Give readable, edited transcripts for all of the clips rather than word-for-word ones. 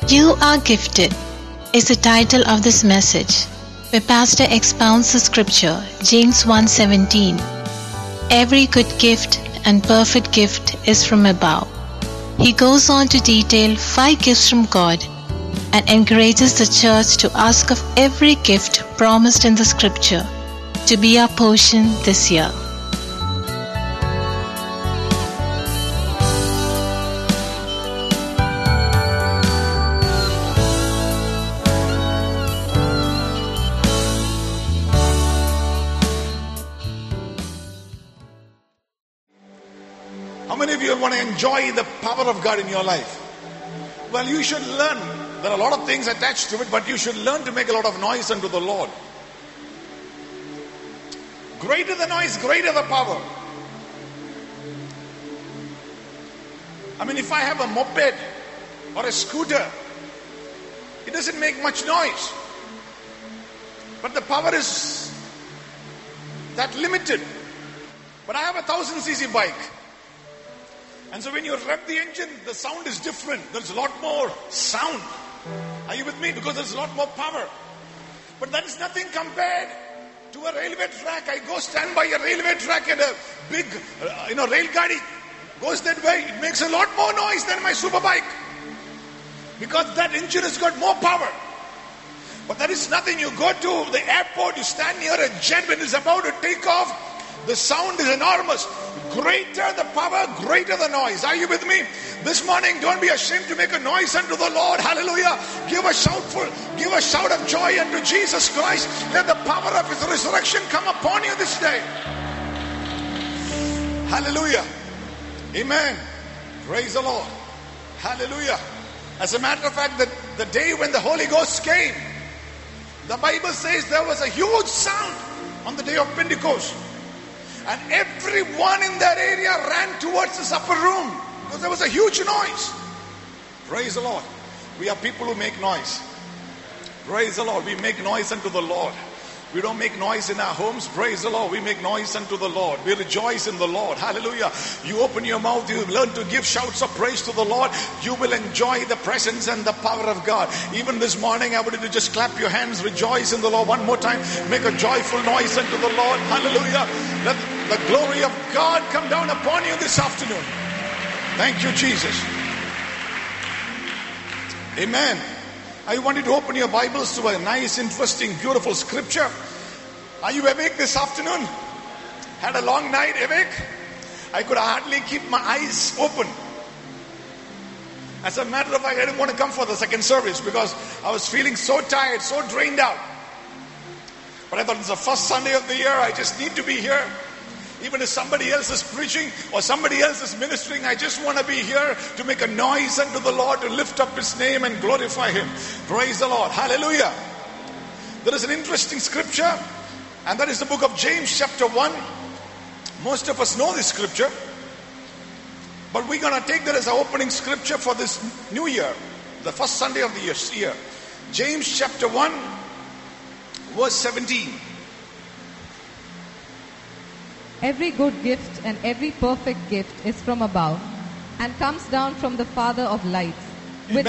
You Are Gifted is the title of this message, where Pastor expounds the scripture, James 1:17. Every good gift and perfect gift is from above. He goes on to detail 5 gifts from God and encourages the church to ask of every gift promised in the scripture to be our portion this year. How many of you want to enjoy the power of God in your life? Well, you should learn. There are a lot of things attached to it, but you should learn to make a lot of noise unto the Lord. Greater the noise, greater the power. I mean, if I have a moped or a scooter, it doesn't make much noise. But the power is that limited. But I have a 1000cc bike. And so when you rev the engine, the sound is different. There's a lot more sound. Are you with me? Because there's a lot more power. But that is nothing compared to a railway track. I go stand by a railway track and a big, rail gadi goes that way. It makes a lot more noise than my super bike. Because that engine has got more power. But that is nothing. You go to the airport, you stand near a jet when it's about to take off. The sound is enormous. Greater the power, greater the noise. Are you with me? This morning, don't be ashamed to make a noise unto the Lord. Hallelujah. Give a shout of joy unto Jesus Christ. Let the power of His resurrection come upon you this day. Hallelujah. Amen. Praise the Lord. Hallelujah. As a matter of fact, the day when the Holy Ghost came, the Bible says there was a huge sound on the day of Pentecost. And everyone in that area ran towards this upper room because there was a huge noise. Praise the Lord. We are people who make noise. Praise the Lord. We make noise unto the Lord. We don't make noise in our homes. Praise the Lord. We make noise unto the Lord. We rejoice in the Lord. Hallelujah. You open your mouth. You learn to give shouts of praise to the Lord. You will enjoy the presence and the power of God. Even this morning, I want you to just clap your hands. Rejoice in the Lord. One more time. Make a joyful noise unto the Lord. Hallelujah. Let the glory of God come down upon you this afternoon. Thank you, Jesus. Amen. I want you to open your Bibles to a nice, interesting, beautiful scripture. Are you awake this afternoon? Had a long night, awake? I could hardly keep my eyes open. As a matter of fact, I didn't want to come for the second service because I was feeling so tired, so drained out. But I thought it's the first Sunday of the year. I just need to be here. Even if somebody else is preaching or somebody else is ministering, I just want to be here to make a noise unto the Lord, to lift up His name and glorify Him. Praise the Lord. Hallelujah. There is an interesting scripture, and that is the book of James chapter 1. Most of us know this scripture, but we're going to take that as our opening scripture for this new year, the first Sunday of the year. James chapter 1, verse 17. Every good gift and every perfect gift is from above and comes down from the Father of lights, with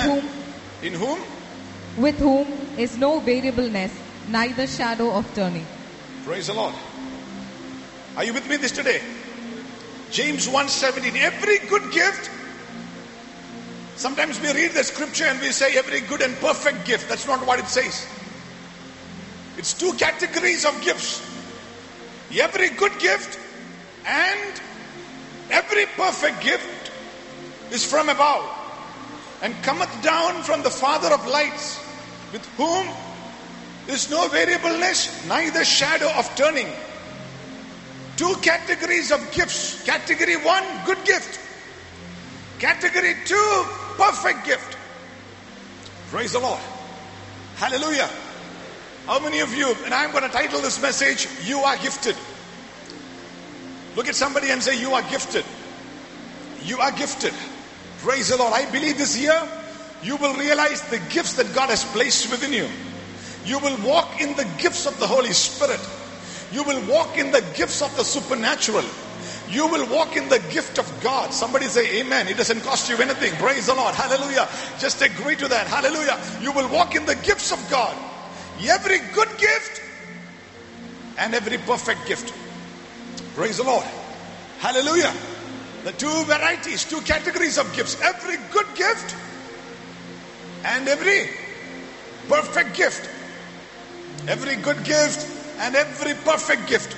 whom is no variableness, neither shadow of turning. Praise the Lord. Are you with me this today? James 1:17. Every good gift. Sometimes we read the scripture and we say every good and perfect gift. That's not what it says. It's 2 categories of gifts. Every good gift and every perfect gift is from above and cometh down from the Father of lights, with whom is no variableness, neither shadow of turning. 2 categories of gifts. Category 1, good gift. Category 2, perfect gift. Praise the Lord. Hallelujah. How many of you, and I'm going to title this message, You Are Gifted. Look at somebody and say, you are gifted. You are gifted. Praise the Lord. I believe this year, you will realize the gifts that God has placed within you. You will walk in the gifts of the Holy Spirit. You will walk in the gifts of the supernatural. You will walk in the gift of God. Somebody say amen. It doesn't cost you anything. Praise the Lord. Hallelujah. Just agree to that. Hallelujah. You will walk in the gifts of God. Every good gift and every perfect gift. Praise the Lord. Hallelujah. The two varieties, two categories of gifts. Every good gift and every perfect gift. Every good gift and every perfect gift.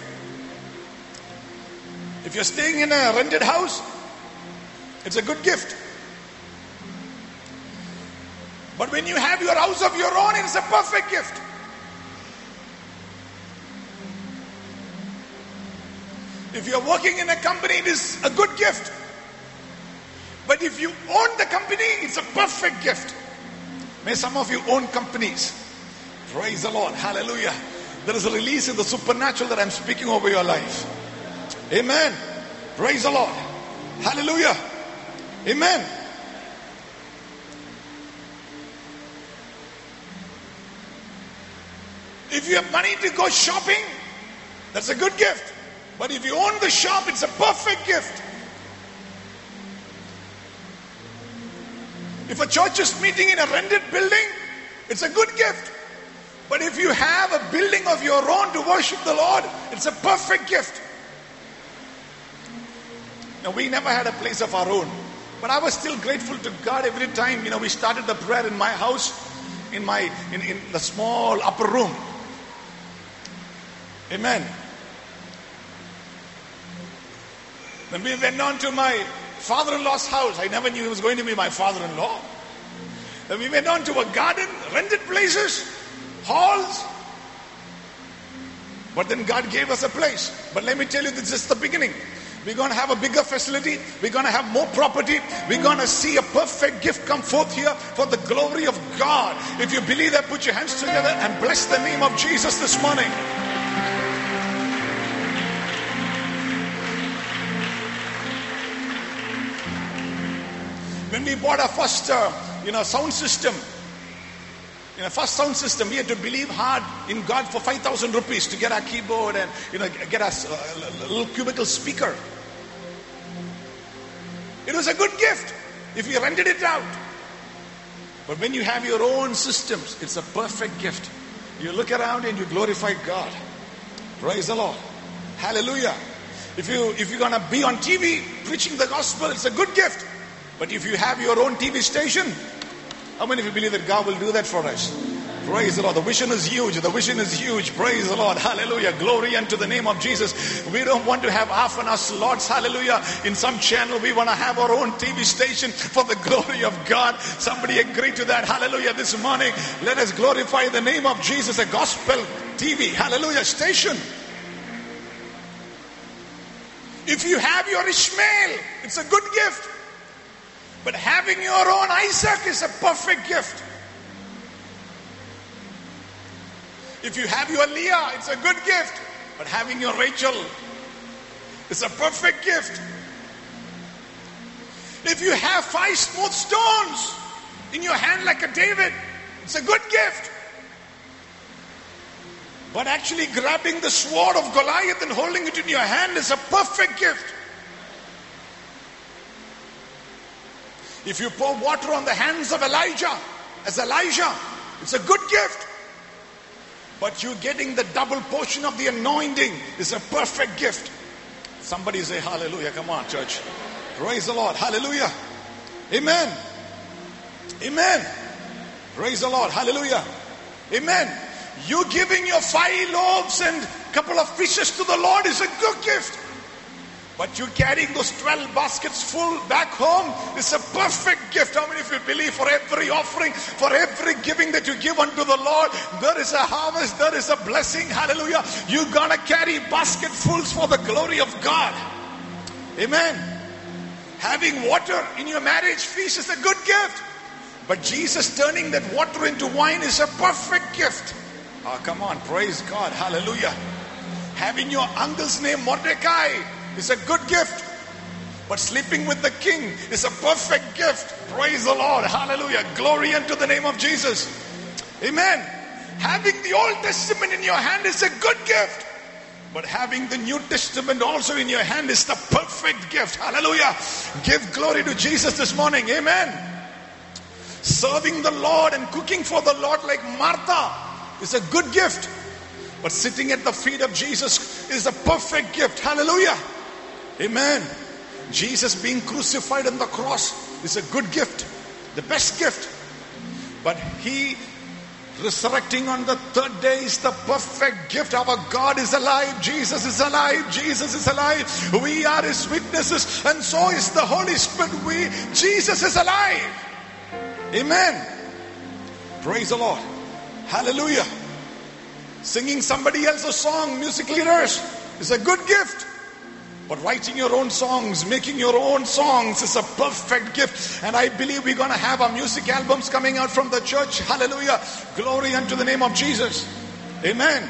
If you're staying in a rented house, it's a good gift. But when you have your house of your own, it's a perfect gift. If you're working in a company, it is a good gift. But if you own the company, it's a perfect gift. May some of you own companies. Praise the Lord. Hallelujah. There is a release in the supernatural that I'm speaking over your life. Amen. Praise the Lord. Hallelujah. Amen. If you have money to go shopping, that's a good gift. But if you own the shop, it's a perfect gift. If a church is meeting in a rented building, it's a good gift. But if you have a building of your own to worship the Lord, it's a perfect gift. Now, we never had a place of our own, but I was still grateful to God every time, we started the prayer in my house, in the small upper room. Amen. When we went on to my father-in-law's house, I never knew he was going to be my father-in-law. Then we went on to a garden, rented places, halls. But then God gave us a place. But let me tell you, this is just the beginning. We're going to have a bigger facility. We're going to have more property. We're going to see a perfect gift come forth here for the glory of God. If you believe that, put your hands together and bless the name of Jesus this morning. When we bought our first sound system, first sound system, we had to believe hard in God for 5,000 rupees to get our keyboard and get us a little cubicle speaker. It was a good gift if you rented it out. But when you have your own systems, it's a perfect gift. You look around and you glorify God. Praise the Lord. Hallelujah. If you're going to be on TV preaching the gospel, it's a good gift. But if you have your own TV station, how many of you believe that God will do that for us? Praise the Lord. The vision is huge. The vision is huge. Praise the Lord. Hallelujah. Glory unto the name of Jesus. We don't want to have half an hour slots. Hallelujah. In some channel, we want to have our own TV station for the glory of God. Somebody agree to that. Hallelujah. This morning, let us glorify the name of Jesus. A gospel TV. Hallelujah. Station. If you have your Ishmael, it's a good gift. But having your own Isaac is a perfect gift. If you have your Leah, it's a good gift. But having your Rachel is a perfect gift. If you have 5 smooth stones in your hand like a David, it's a good gift. But actually grabbing the sword of Goliath and holding it in your hand is a perfect gift. If you pour water on the hands of Elijah, as Elijah, it's a good gift. But you getting the double portion of the anointing is a perfect gift. Somebody say hallelujah. Come on, church. Praise the Lord. Hallelujah. Amen. Amen. Praise the Lord. Hallelujah. Amen. You giving your 5 loaves and a couple of fishes to the Lord is a good gift. But you carrying those 12 baskets full back home is a perfect gift. How many of you believe for every offering, for every giving that you give unto the Lord, there is a harvest, there is a blessing. Hallelujah. You're going to carry basketfuls for the glory of God. Amen. Having water in your marriage feast is a good gift. But Jesus turning that water into wine is a perfect gift. Oh, come on. Praise God. Hallelujah. Having your uncle's name Mordecai is a good gift. But sleeping with the king is a perfect gift. Praise the Lord. Hallelujah. Glory unto the name of Jesus. Amen. Having the Old Testament in your hand is a good gift. But having the New Testament also in your hand is the perfect gift. Hallelujah. Give glory to Jesus this morning. Amen. Serving the Lord and cooking for the Lord like Martha is a good gift. But sitting at the feet of Jesus is a perfect gift. Hallelujah. Amen. Jesus being crucified on the cross is a good gift. The best gift. But He resurrecting on the third day is the perfect gift. Our God is alive. Jesus is alive. Jesus is alive. We are His witnesses, and so is the Holy Spirit. Jesus is alive. Amen. Praise the Lord. Hallelujah. Singing somebody else's song, music leaders, is a good gift. But writing your own songs, making your own songs is a perfect gift. And I believe we're going to have our music albums coming out from the church. Hallelujah. Glory unto the name of Jesus. Amen.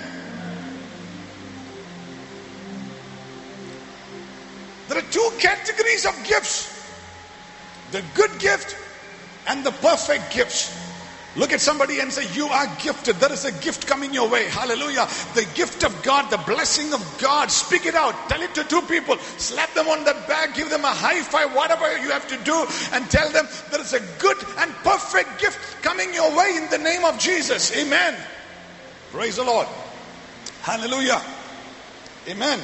There are two categories of gifts. The good gift and the perfect gifts. Look at somebody and say, you are gifted. There is a gift coming your way. Hallelujah. The gift of God, the blessing of God. Speak it out. Tell it to two people. Slap them on the back. Give them a high five. Whatever you have to do. And tell them there is a good and perfect gift coming your way in the name of Jesus. Amen. Praise the Lord. Hallelujah. Amen.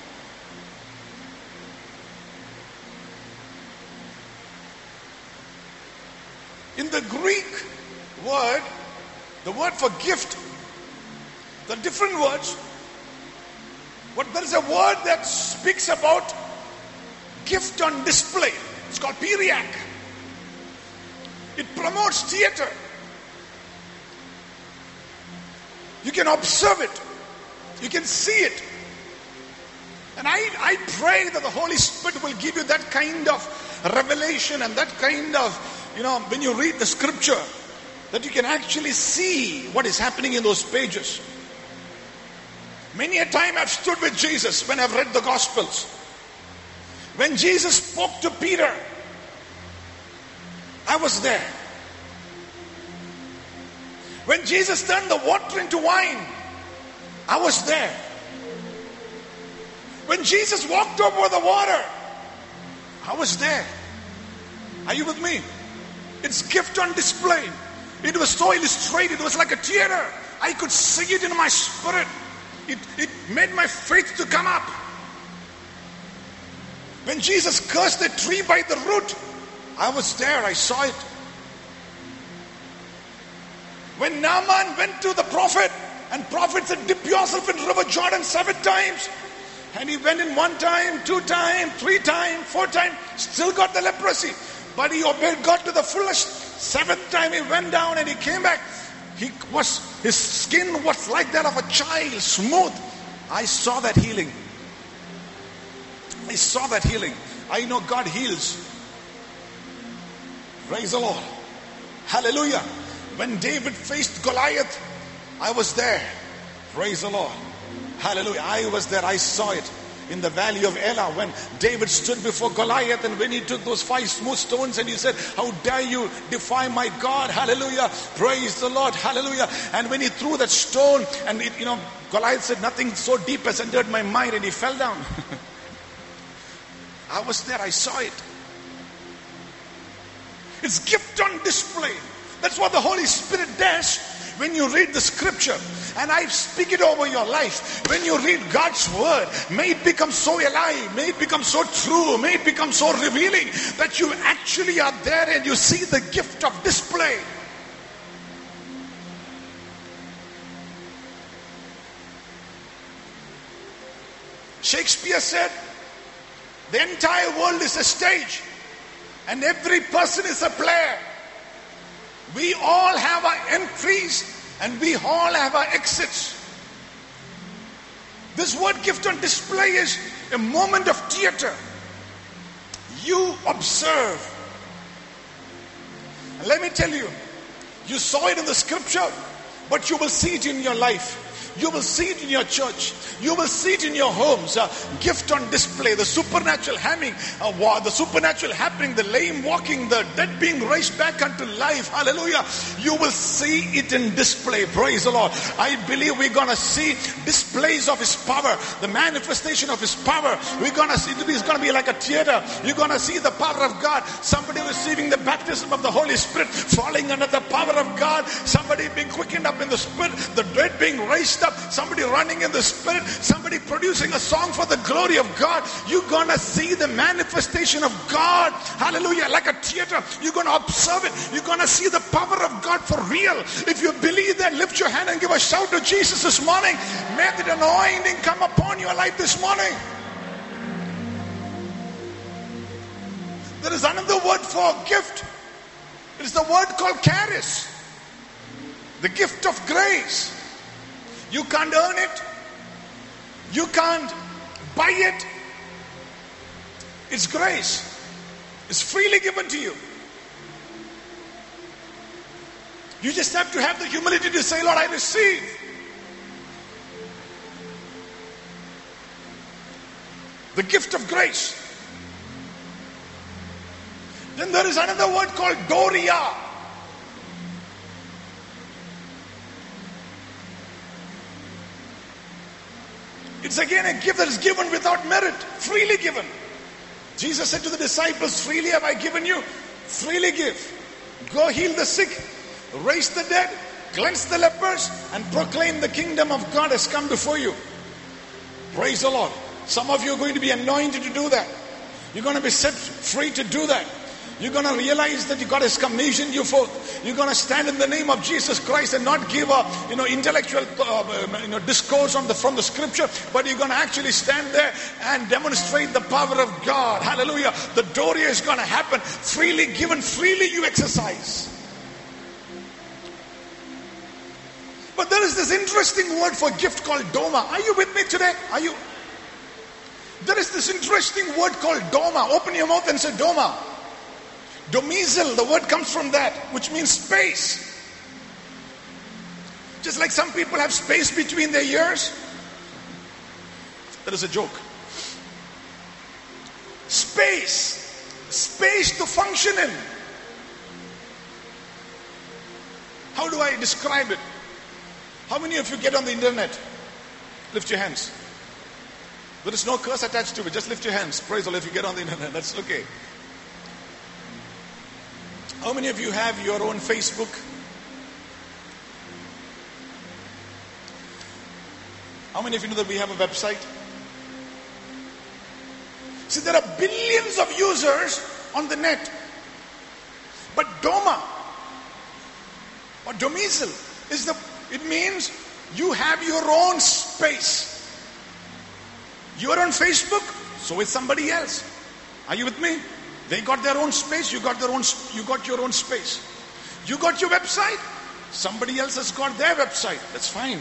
In the Greek word, the word for gift, the different words, but there is a word that speaks about gift on display. It's called piriak. It promotes theater. You can observe it. You can see it. And I pray that the Holy Spirit will give you that kind of revelation and that kind of, when you read the scripture, that you can actually see what is happening in those pages. Many a time I've stood with Jesus when I've read the Gospels. When Jesus spoke to Peter, I was there. When Jesus turned the water into wine, I was there. When Jesus walked over the water, I was there. Are you with me? It's gift on display. It was so illustrated. It was like a theater. I could see it in my spirit. It made my faith to come up. When Jesus cursed the tree by the root, I was there. I saw it. When Naaman went to the prophet, and prophet said, dip yourself in River Jordan 7 times. And he went in 1 time, 2 times, 3 times, 4 times, still got the leprosy. But he obeyed God to the fullest. 7th time he went down and he came back. His skin was like that of a child, smooth. I saw that healing. I saw that healing. I know God heals. Praise the Lord. Hallelujah. When David faced Goliath, I was there. Praise the Lord. Hallelujah. I was there. I saw it. In the valley of Elah, when David stood before Goliath, and when he took those 5 smooth stones and he said, how dare you defy my God? Hallelujah. Praise the Lord. Hallelujah. And when he threw that stone, and Goliath said, nothing so deep has entered my mind, and he fell down. I was there. I saw it. It's gift on display. That's what the Holy Spirit does when you read the scripture. And I speak it over your life. When you read God's word, may it become so alive, may it become so true, may it become so revealing that you actually are there and you see the gift of display. Shakespeare said, the entire world is a stage and every person is a player. We all have our entries and we all have our exits. This word gift on display is a moment of theater. You observe. And let me tell you, you saw it in the scripture, but you will see it in your life. You will see it in your church. You will see it in your homes. Gift on display, the supernatural the supernatural happening, the lame walking, the dead being raised back unto life. Hallelujah. You will see it in display. Praise the Lord. I believe we're going to see displays of His power, the manifestation of His power. We're going to see, it's going to be like a theater. You're going to see the power of God. Somebody receiving the baptism of the Holy Spirit, falling under the power of God. Somebody being quickened up in the Spirit, the dead being raised up, somebody running in the Spirit, somebody producing a song for the glory of God. You're going to see the manifestation of God. Hallelujah. Like a theater. You're going to observe it. You're going to see the power of God for real. If you believe that, lift your hand and give a shout to Jesus this morning. May the anointing come upon your life this morning. There is another word for gift. It is the word called charis. The gift of grace. You can't earn it. You can't buy it. It's grace. It's freely given to you. You just have to have the humility to say, Lord, I receive. The gift of grace. Then there is another word called doria. It's again a gift that is given without merit, freely given. Jesus said to the disciples, freely have I given you, freely give. Go heal the sick, raise the dead, cleanse the lepers, and proclaim the kingdom of God has come before you. Praise the Lord. Some of you are going to be anointed to do that. You're going to be set free to do that. You're going to realize that God has commissioned you forth. You're going to stand in the name of Jesus Christ and not give a intellectual discourse from the scripture, but you're going to actually stand there and demonstrate the power of God. Hallelujah. The doria is going to happen. Freely given, freely you exercise. But there is this interesting word for gift called doma. Are you with me today? Are you? There is this interesting word called doma. Open your mouth and say doma. Domizil, the word comes from that, which means space. Just like some people have space between their ears. That is a joke. Space. Space to function in. How do I describe it? How many of you get on the internet? Lift your hands. There is no curse attached to it. Just lift your hands. Praise the Lord. If you get on the internet, that's okay. How many of you have your own Facebook? How many of you know that we have a website? See, there are billions of users on the net. But Doma or Domizil it means you have your own space. You are on Facebook, so is somebody else. Are you with me? They got their own space, you got your own space. You got your website, somebody else has got their website. That's fine.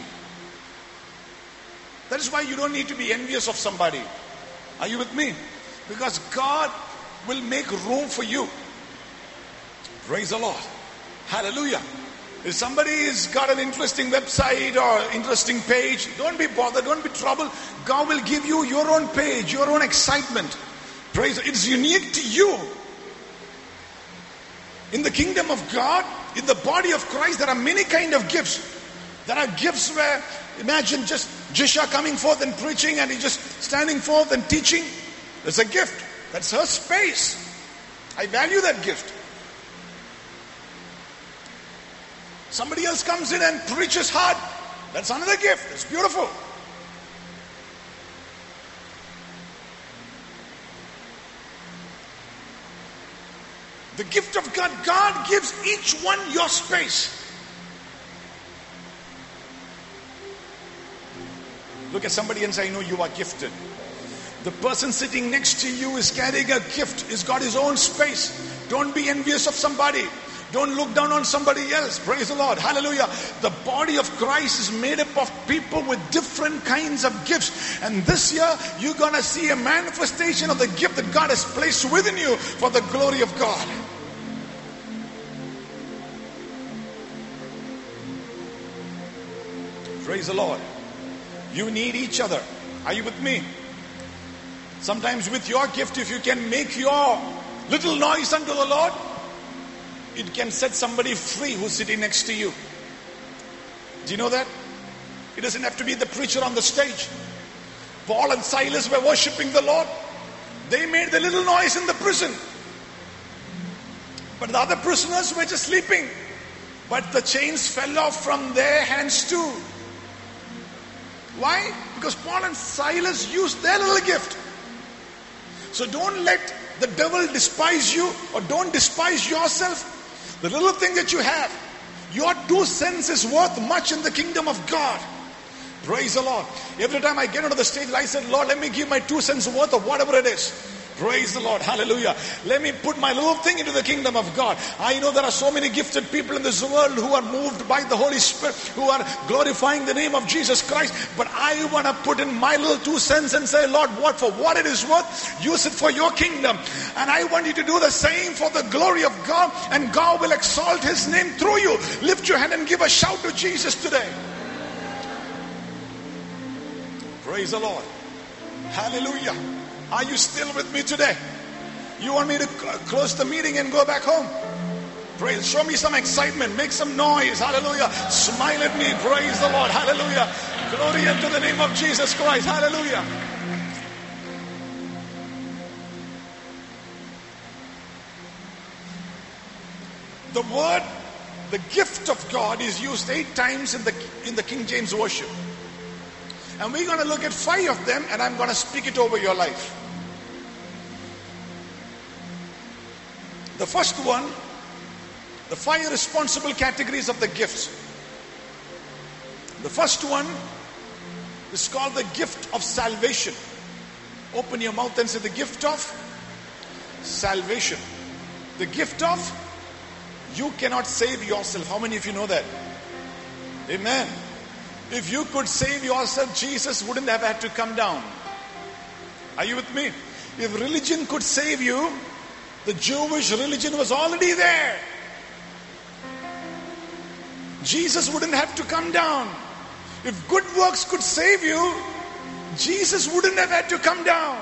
That is why you don't need to be envious of somebody. Are you with me? Because God will make room for you. Praise the Lord. Hallelujah. If somebody has got an interesting website or interesting page, don't be bothered, don't be troubled. God will give you your own page, your own excitement. Praise. It's unique to you. In the kingdom of God, in the body of Christ, there are many kind of gifts. There are gifts where, imagine just Jisha coming forth and preaching and he just standing forth and teaching. There's a gift. That's her space. I value that gift. Somebody else comes in and preaches hard. That's another gift. It's beautiful. The gift of God, God gives each one your space. Look at somebody and say, I know you are gifted. The person sitting next to you is carrying a gift. He's got his own space. Don't be envious of somebody. Don't look down on somebody else. Praise the Lord. Hallelujah. The body of Christ is made up of people with different kinds of gifts. And this year, you're going to see a manifestation of the gift that God has placed within you for the glory of God. Praise the Lord. You need each other. Are you with me? Sometimes with your gift, if you can make your little noise unto the Lord, it can set somebody free who's sitting next to you. Do you know that? It doesn't have to be the preacher on the stage. Paul and Silas were worshiping the Lord. They made the little noise in the prison. But the other prisoners were just sleeping. But the chains fell off from their hands too. Why? Because Paul and Silas used their little gift. So don't let the devil despise you, or don't despise yourself. The little thing that you have, your 2 cents is worth much in the kingdom of God. Praise the Lord. Every time I get onto the stage, I said, Lord, let me give my 2 cents worth of whatever it is. Praise the Lord. Hallelujah. Let me put my little thing into the kingdom of God. I know there are so many gifted people in this world who are moved by the Holy Spirit, who are glorifying the name of Jesus Christ. But I want to put in my little 2 cents and say, Lord, for what it is worth, use it for your kingdom. And I want you to do the same for the glory of God, and God will exalt his name through you. Lift your hand and give a shout to Jesus today. Praise the Lord. Hallelujah. Are you still with me today? You want me to close the meeting and go back home? Praise. Show me some excitement. Make some noise. Hallelujah. Smile at me. Praise the Lord. Hallelujah. Glory unto the name of Jesus Christ. Hallelujah. The word, the gift of God, is used 8 times in the King James worship. And we're going to look at 5 of them, and I'm going to speak it over your life. The first one, the 5 responsible categories of the gifts. The first one is called the gift of salvation. Open your mouth and say, the gift of salvation. The gift of, you cannot save yourself. How many of you know that? Amen. If you could save yourself, Jesus wouldn't have had to come down. Are you with me? If religion could save you, the Jewish religion was already there. Jesus wouldn't have to come down. If good works could save you, Jesus wouldn't have had to come down.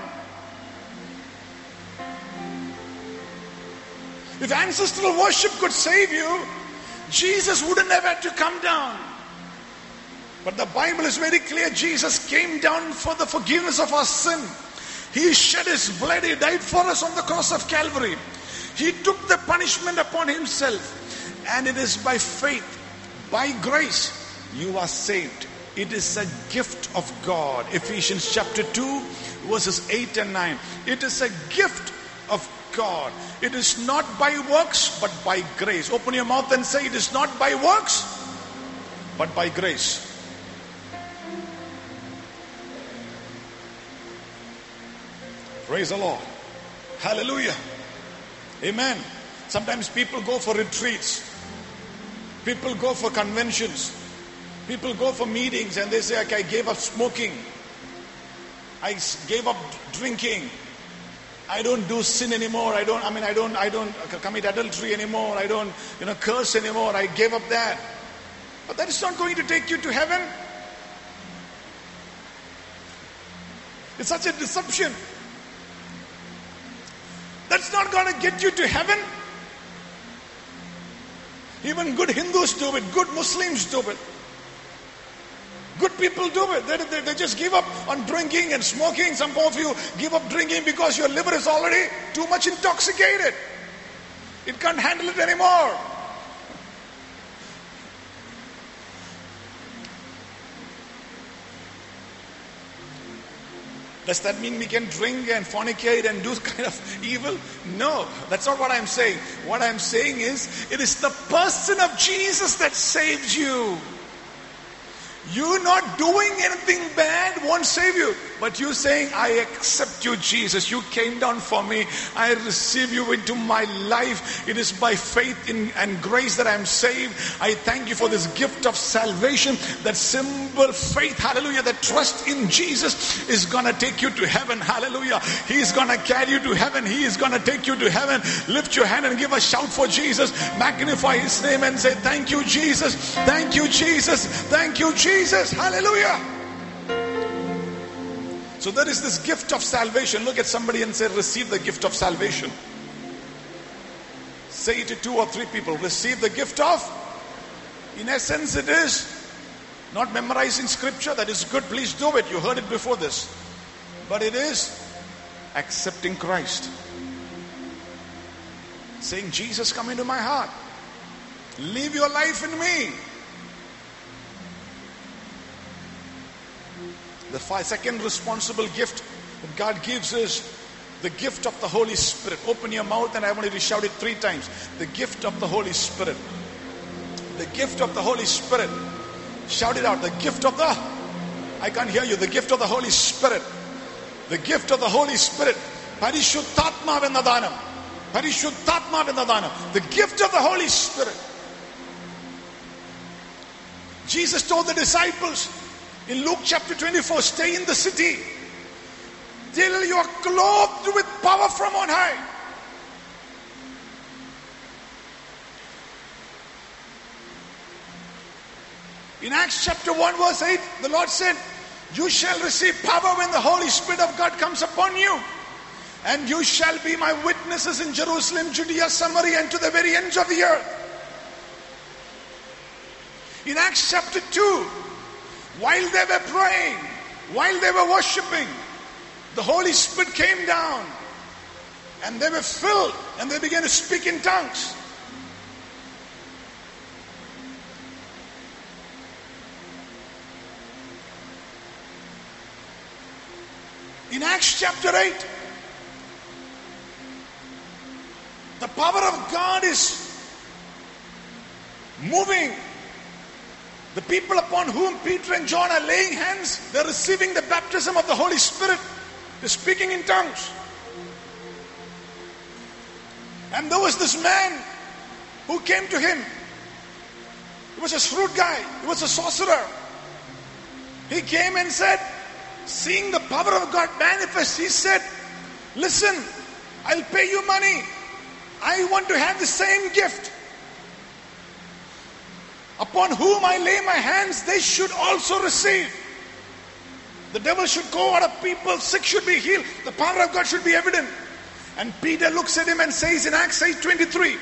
If ancestral worship could save you, Jesus wouldn't have had to come down. But the Bible is very clear. Jesus came down for the forgiveness of our sin. He shed his blood. He died for us on the cross of Calvary. He took the punishment upon himself. And it is by faith, by grace, you are saved. It is a gift of God. Ephesians chapter 2, verses 8 and 9. It is a gift of God. It is not by works, but by grace. Open your mouth and say, it is not by works, but by grace. Praise the Lord. Hallelujah. Amen. Sometimes people go for retreats. People go for conventions. People go for meetings and they say, okay, I gave up smoking. I gave up drinking. I don't do sin anymore. I don't commit adultery anymore. I don't, curse anymore. I gave up that. But that is not going to take you to heaven. It's such a deception. That's not going to get you to heaven. Even good Hindus do it. Good Muslims do it. Good people do it. They just give up on drinking and smoking. Some of you give up drinking because your liver is already too much intoxicated. It can't handle it anymore. Does that mean we can drink and fornicate and do kind of evil? No, that's not what I'm saying. What I'm saying is, it is the person of Jesus that saves you. You not doing anything bad won't save you. But you saying, I accept you, Jesus. You came down for me. I receive you into my life. It is by faith and grace that I am saved. I thank you for this gift of salvation. That simple faith, hallelujah, that trust in Jesus is going to take you to heaven. Hallelujah. He is going to carry you to heaven. He is going to take you to heaven. Lift your hand and give a shout for Jesus. Magnify his name and say, thank you, Jesus. Thank you, Jesus. Thank you, Jesus. Hallelujah. So there is this gift of salvation. Look at somebody and say, receive the gift of salvation. Say it to 2 or 3 people. Receive the gift of. In essence, it is not memorizing scripture. That is good. Please do it. You heard it before this. But it is accepting Christ. Saying, Jesus, come into my heart. Live your life in me. The second responsible gift that God gives is the gift of the Holy Spirit. Open your mouth and I want you to shout it 3 times. The gift of the Holy Spirit. The gift of the Holy Spirit. Shout it out. The gift of the... I can't hear you. The gift of the Holy Spirit. The gift of the Holy Spirit. Parishuddhatma Vendadanam. Parishuddhatma Vendadanam. The gift of the Holy Spirit. Jesus told the disciples in Luke chapter 24, stay in the city till you are clothed with power from on high. In Acts chapter 1 verse 8, the Lord said, you shall receive power when the Holy Spirit of God comes upon you. And you shall be my witnesses in Jerusalem, Judea, Samaria, and to the very ends of the earth. In Acts chapter 2, while they were praying, while they were worshiping, the Holy Spirit came down and they were filled and they began to speak in tongues. In Acts chapter 8, the power of God is moving. The people upon whom Peter and John are laying hands, they're receiving the baptism of the Holy Spirit. They're speaking in tongues. And there was this man who came to him. He was a shrewd guy. He was a sorcerer. He came and said, seeing the power of God manifest, he said, listen, I'll pay you money. I want to have the same gift. Upon whom I lay my hands, they should also receive. The devil should go out of people, sick should be healed, the power of God should be evident. And Peter looks at him and says in Acts 8:23,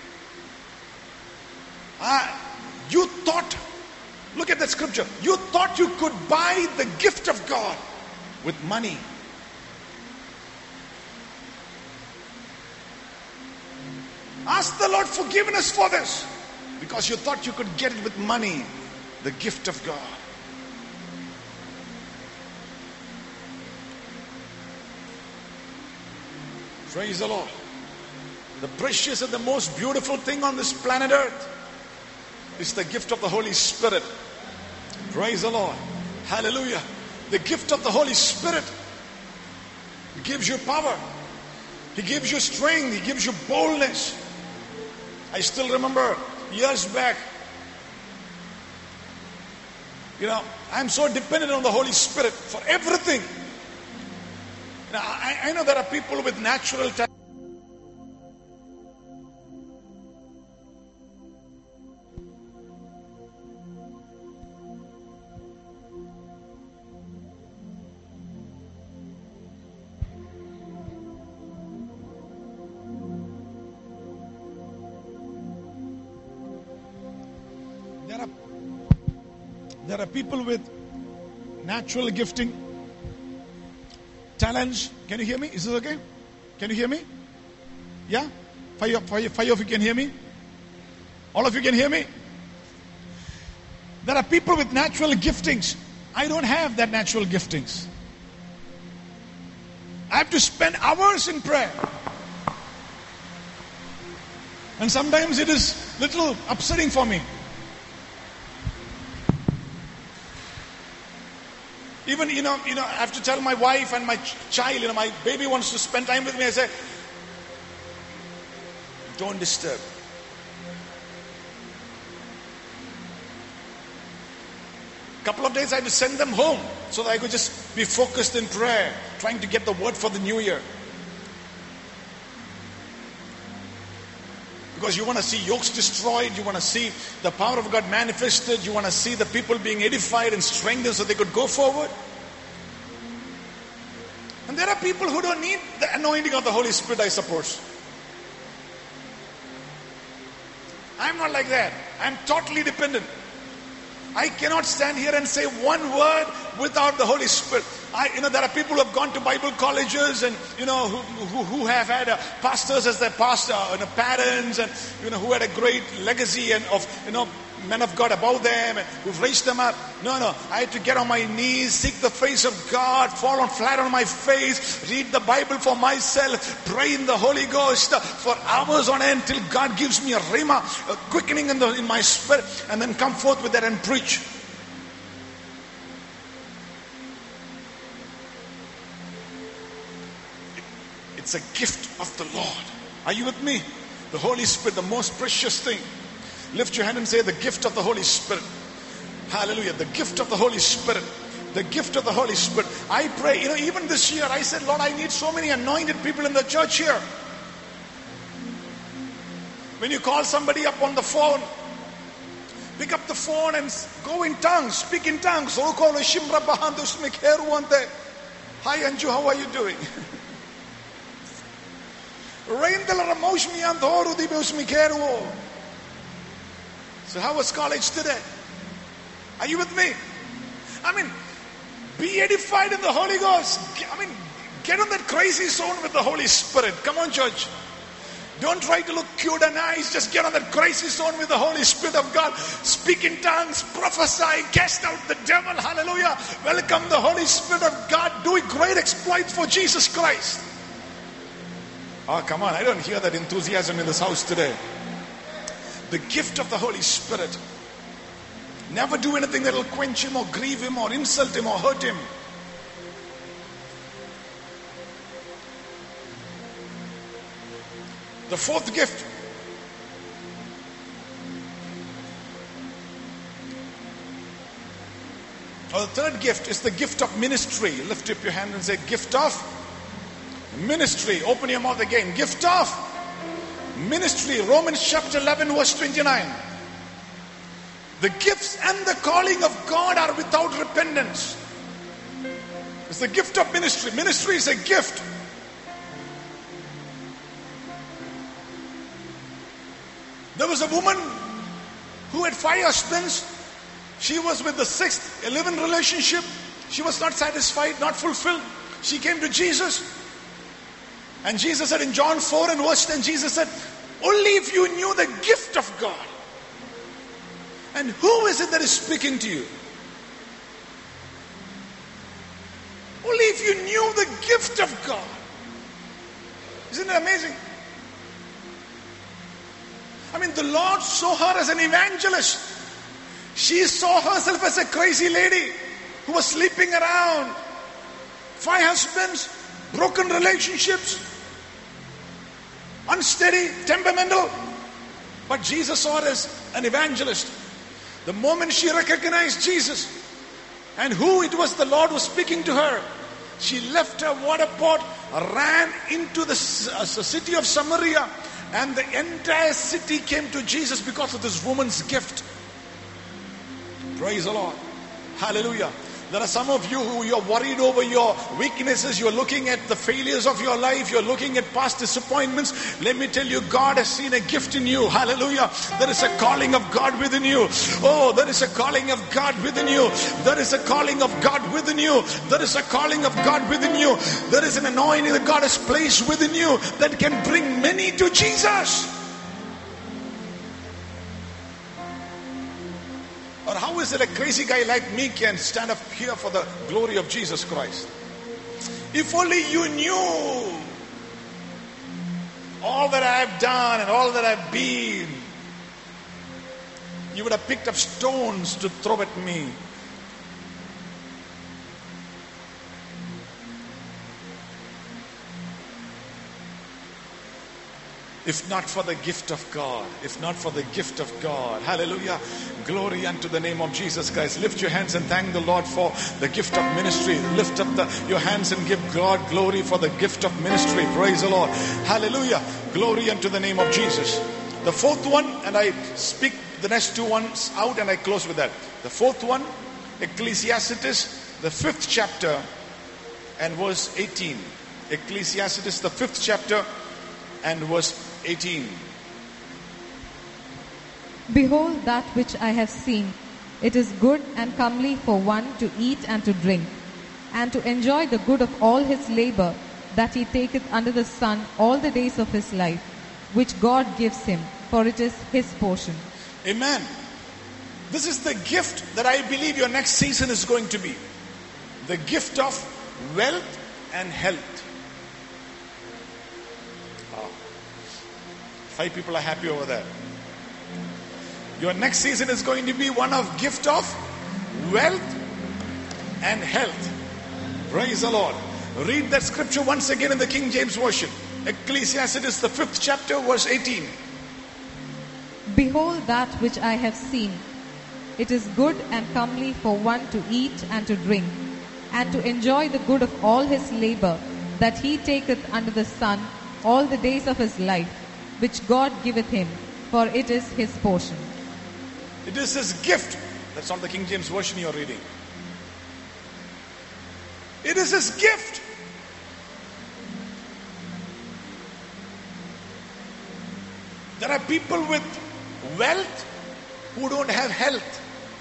you thought, look at that scripture, you thought you could buy the gift of God with money. Ask the Lord forgiveness for this. Because you thought you could get it with money, the gift of God. Praise the Lord. The precious and the most beautiful thing on this planet Earth is the gift of the Holy Spirit. Praise the Lord. Hallelujah. The gift of the Holy Spirit gives you power. He gives you strength. He gives you boldness. I still remember years back, I'm so dependent on the Holy Spirit for everything. I know there are people with natural talent. There are people with natural gifting, talents. Can you hear me? Is this okay? Can you hear me? Yeah? Five of you can hear me? All of you can hear me? There are people with natural giftings. I don't have that natural giftings. I have to spend hours in prayer. And sometimes it is little upsetting for me. Even, I have to tell my wife and my child, my baby wants to spend time with me. I say, don't disturb. Couple of days I had to send them home so that I could just be focused in prayer, trying to get the word for the new year. Because you want to see yokes destroyed, you want to see the power of God manifested, you want to see the people being edified and strengthened so they could go forward. And there are people who don't need the anointing of the Holy Spirit, I suppose. I'm not like that. I'm totally dependent. I cannot stand here and say one word without the Holy Spirit. There are people who have gone to Bible colleges and, who have had pastors as their pastor, parents, and, who had a great legacy and of, men of God above them and who've raised them up. No. I had to get on my knees, seek the face of God, fall on flat on my face, read the Bible for myself, pray in the Holy Ghost for hours on end till God gives me a rhema, a quickening in my spirit, and then come forth with that and preach. It's a gift of the Lord. Are you with me? The Holy Spirit, the most precious thing. Lift your hand and say, the gift of the Holy Spirit. Hallelujah. The gift of the Holy Spirit. The gift of the Holy Spirit. I pray, even this year I said, Lord, I need so many anointed people in the church here. When you call somebody up on the phone, pick up the phone and go in tongues, speak in tongues. Hi Anju, how are you doing? So how was college today? Are you with me? Be edified in the Holy Ghost. Get on that crazy zone with the Holy Spirit. Come on, church. Don't try to look cute and nice. Just get on that crazy zone with the Holy Spirit of God. Speak in tongues, prophesy, cast out the devil. Hallelujah. Welcome the Holy Spirit of God. Doing great exploits for Jesus Christ. Oh, come on. I don't hear that enthusiasm in this house today. The gift of the Holy Spirit. Never do anything that will quench him or grieve him or insult him or hurt him. The fourth gift. Or the third gift is the gift of ministry. Lift up your hand and say, gift of ministry. Open your mouth again. Gift of ministry. Romans chapter 11 verse 29. The gifts and the calling of God are without repentance. It's the gift of ministry. Ministry is a gift. There was a woman who had 5 husbands. She was with the 6th, a live-in relationship. She was not satisfied, not fulfilled. She came to Jesus. And Jesus said in John 4 and verse 10, Jesus said, only if you knew the gift of God. And who is it that is speaking to you? Only if you knew the gift of God. Isn't it amazing? The Lord saw her as an evangelist. She saw herself as a crazy lady who was sleeping around. 5 husbands, broken relationships, unsteady, temperamental. But Jesus saw her as an evangelist. The moment she recognized Jesus and who it was the Lord was speaking to her, she left her water pot, ran into the city of Samaria, and the entire city came to Jesus because of this woman's gift. Praise the Lord. Hallelujah. There are some of you who you're worried over your weaknesses. You're looking at the failures of your life. You're looking at past disappointments. Let me tell you, God has seen a gift in you. Hallelujah. There is a calling of God within you. Oh, there is a calling of God within you. There is a calling of God within you. There is a calling of God within you. There is an anointing that God has placed within you that can bring many to Jesus. Or how is it a crazy guy like me can stand up here for the glory of Jesus Christ? If only you knew all that I have done and all that I've been, you would have picked up stones to throw at me. If not for the gift of God, if not for the gift of God, hallelujah, glory unto the name of Jesus Christ. Lift your hands and thank the Lord for the gift of ministry. Lift up your hands and give God glory for the gift of ministry. Praise the Lord. Hallelujah, glory unto the name of Jesus. The fourth one, and I speak the next 2 ones out and I close with that. The fourth one, Ecclesiastes, the 5th chapter and verse 18. Ecclesiastes, the 5th chapter and verse 18. Behold that which I have seen. It is good and comely for one to eat and to drink, and to enjoy the good of all his labor that he taketh under the sun all the days of his life, which God gives him, for it is his portion. Amen. This is the gift that I believe your next season is going to be. The gift of wealth and health. Oh. 5 people are happy over there. Your next season is going to be one of gift of wealth and health. Praise the Lord. Read that scripture once again in the King James Version. Ecclesiastes, the 5th chapter, verse 18. Behold that which I have seen. It is good and comely for one to eat and to drink, and to enjoy the good of all his labor that he taketh under the sun all the days of his life, which God giveth him, for it is his portion. It is his gift. That's not the King James Version you're reading. It is his gift. There are people with wealth who don't have health.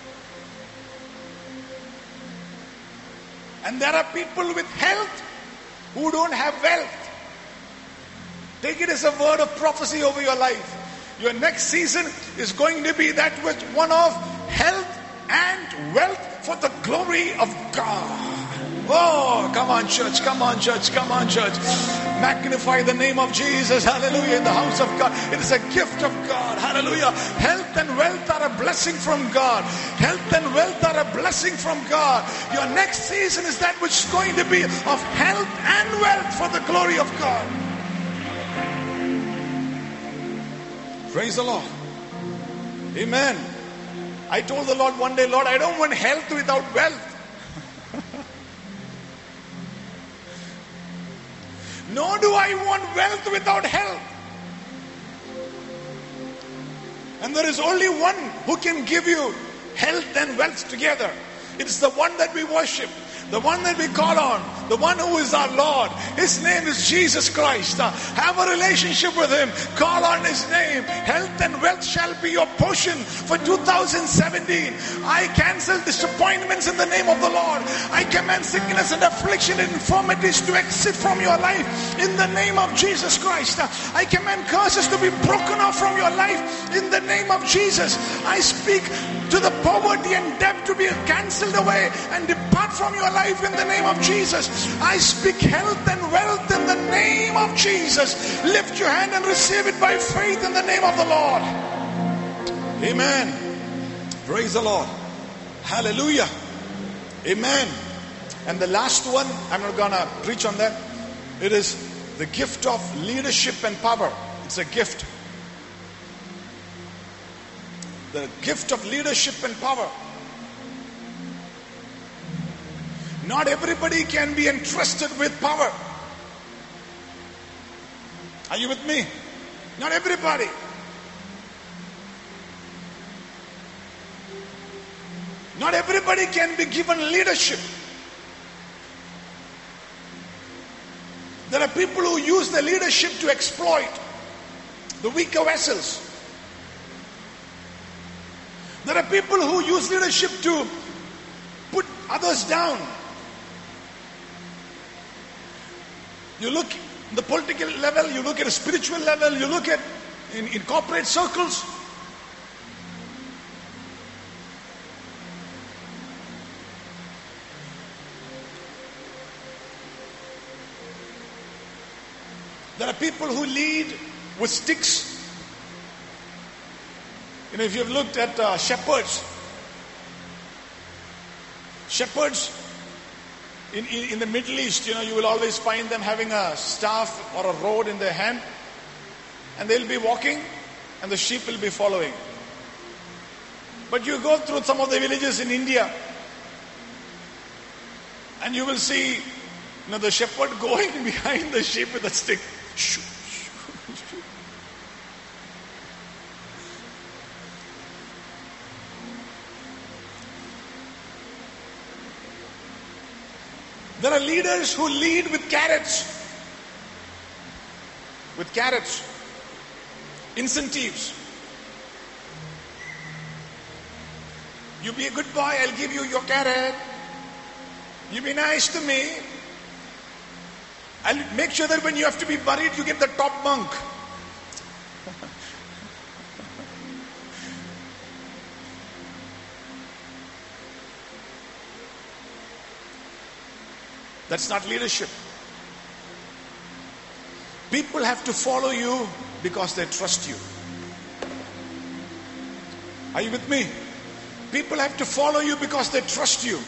And there are people with health who don't have wealth. Take it as a word of prophecy over your life. Your next season is going to be that which one of health and wealth for the glory of God. Oh, come on church, come on church, come on church. Magnify the name of Jesus, hallelujah, in the house of God. It is a gift of God, hallelujah. Health and wealth are a blessing from God. Health and wealth are a blessing from God. Your next season is that which is going to be of health and wealth for the glory of God. Praise the Lord. Amen. I told the Lord one day, Lord, I don't want health without wealth. Nor do I want wealth without health. And there is only one who can give you health and wealth together. It's the one that we worship, the one that we call on, the one who is our Lord. His name is Jesus Christ. Have a relationship with him. Call on his name. Health and wealth shall be your portion for 2017. I cancel disappointments in the name of the Lord. I command sickness and affliction and infirmities to exit from your life in the name of Jesus Christ. I command curses to be broken off from your life in the name of Jesus. I speak to the poverty and debt to be cancelled away and depart from your life in the name of Jesus. I speak health and wealth in the name of Jesus. Lift your hand and receive it by faith in the name of the Lord. Amen. Praise the Lord. Hallelujah. Amen. And the last one, I'm not gonna preach on that. It is the gift of leadership and power. It's a gift. The gift of leadership and power. Not everybody can be entrusted with power. Are you with me? Not everybody. Not everybody can be given leadership. There are people who use the leadership to exploit the weaker vessels. There are people who use leadership to put others down. You look at the political level, you look at a spiritual level, you look at in corporate circles. There are people who lead with sticks. You know, if you've looked at shepherds in the Middle East, you know, you will always find them having a staff or a rod in their hand, and they'll be walking and the sheep will be following. But you go through some of the villages in India and you will see, you know, the shepherd going behind the sheep with a stick. Shoo, shoo, shoo. There are leaders who lead with carrots. With carrots. Incentives. You be a good boy, I'll give you your carrot. You be nice to me. I'll make sure that when you have to be buried, you get the top bunk. That's not leadership. People have to follow you because they trust you. Are you with me? People have to follow you because they trust you.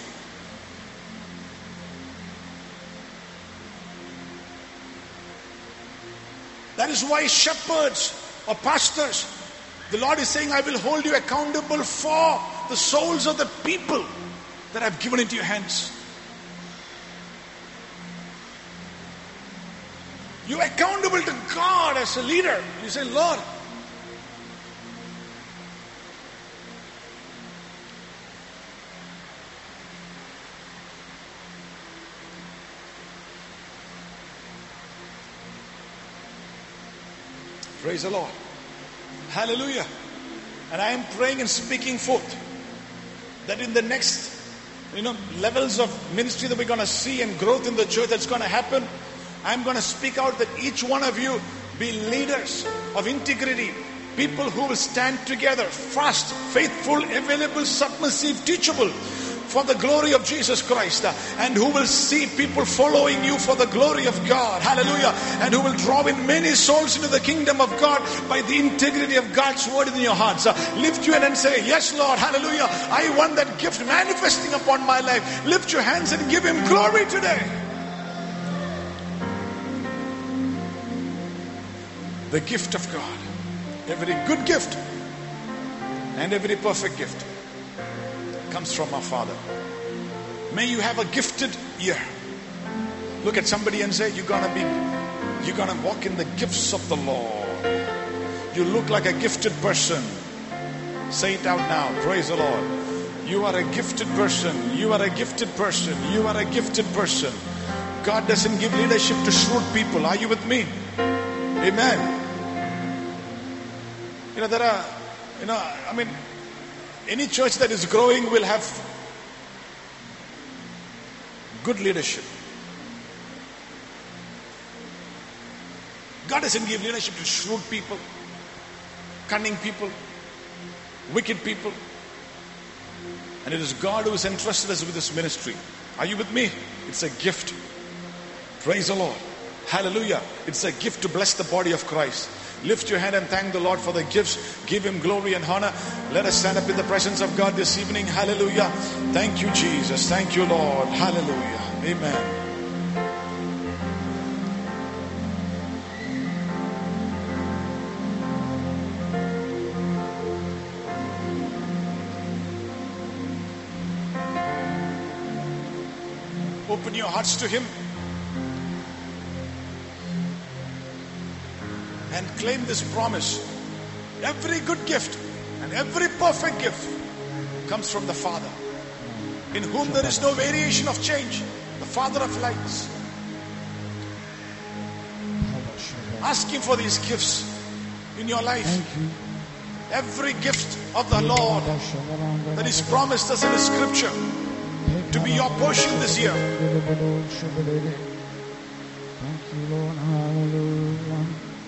That is why shepherds or pastors, the Lord is saying, I will hold you accountable for the souls of the people that I've given into your hands. You're accountable to God as a leader. You say, Lord, praise the Lord. Hallelujah. And I am praying and speaking forth that in the next, levels of ministry that we're going to see and growth in the church that's going to happen, I'm going to speak out that each one of you be leaders of integrity, people who will stand together, fast, faithful, available, submissive, teachable for the glory of Jesus Christ, and who will see people following you for the glory of God. Hallelujah. And who will draw in many souls into the kingdom of God by the integrity of God's word in your hearts. Lift your hand and say, yes, Lord, hallelujah, I want that gift manifesting upon my life. Lift your hands and give Him glory today. The gift of God, every good gift and every perfect gift comes from our Father. May you have a gifted year. Look at somebody and say, you're gonna walk in the gifts of the Lord. You look like a gifted person. Say it out now. Praise the Lord. You are a gifted person. You are a gifted person. You are a gifted person. God doesn't give leadership to shrewd people. Are you with me? Amen. Any church that is growing will have good leadership. God doesn't give leadership to shrewd people, cunning people, wicked people. And it is God who has entrusted us with this ministry. Are you with me? It's a gift. Praise the Lord. Hallelujah. It's a gift to bless the body of Christ. Lift your hand and thank the Lord for the gifts. Give Him glory and honor. Let us stand up in the presence of God this evening. Hallelujah. Thank you, Jesus. Thank you, Lord. Hallelujah. Amen. Open your hearts to Him and claim this promise. Every good gift and every perfect gift comes from the Father, in whom there is no variation of change, the Father of lights. Ask Him for these gifts in your life. Every gift of the Lord that is promised us in the Scripture to be your portion this year. Thank you, Lord. Hallelujah.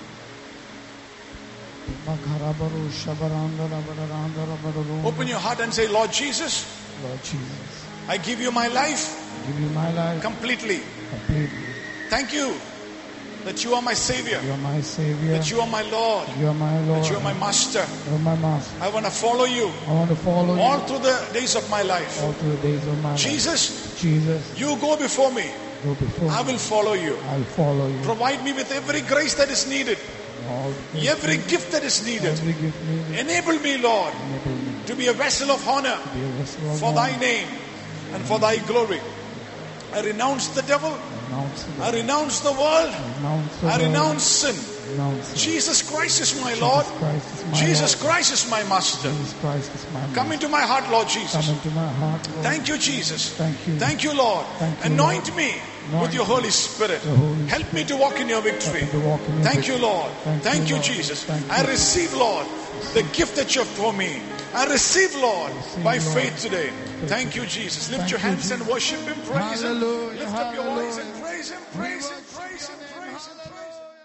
Open your heart and say, Lord Jesus, Lord Jesus, I give you my life, completely. Thank you that you are my Savior, You are my Savior. that you are my Lord, You are my Lord. that you are my Master. You are my Master. I want to follow you I want to follow all you through the days of my life. all through the days of my life. Jesus, Jesus, you go before me. go before I me. will follow you. I will follow you. Provide me with every grace that is needed, All every gift that is needed. every gift needed. Enable me, Lord, Enable me to be a vessel of honor to be a vessel of for honor. thy name and for thy glory. I renounce the devil. Renounce the I renounce the world. renounce the I world. renounce sin. renounce it. Jesus Christ is my Lord. Christ is my Jesus Lord. Christ is my Master. Jesus Christ is my Come Master. into my heart, Lord Jesus. Come into my heart, Lord. Thank you, Jesus. Thank you. Thank you, Lord. Thank you, Anoint Lord. me Anoint with your me Holy Spirit. with the Holy Help me to walk in your victory. Help me to walk in your Thank you, victory. Lord. Thank you, Lord. Jesus. Thank I you. receive, Lord, the gift that you have for me. I receive, Lord, by Lord. faith today. Thank you, Jesus. Lift Thank your you, hands and Jesus. worship Him, praise Him. Hallelujah, Lift up your voice hallelujah. and praise Him, praise Him, praise Him, praise Him, praise Him.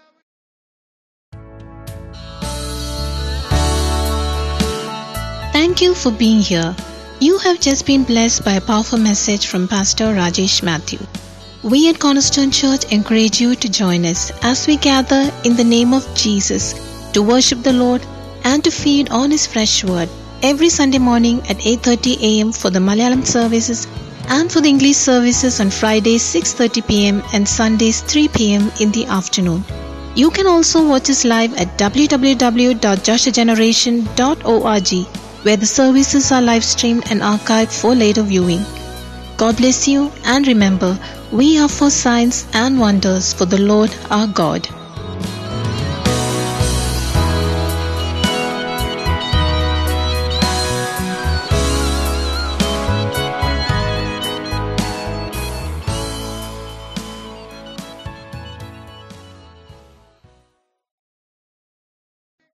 Thank you for being here. You have just been blessed by a powerful message from Pastor Rajesh Matthew. We at Cornerstone Church encourage you to join us as we gather in the name of Jesus to worship the Lord and to feed on His fresh word every Sunday morning at 8:30 a.m. for the Malayalam services and for the English services on Fridays 6:30 p.m. and Sundays 3 p.m. in the afternoon. You can also watch us live at www.joshageneration.org, where the services are live streamed and archived for later viewing. God bless you, and remember, we are for signs and wonders for the Lord our God.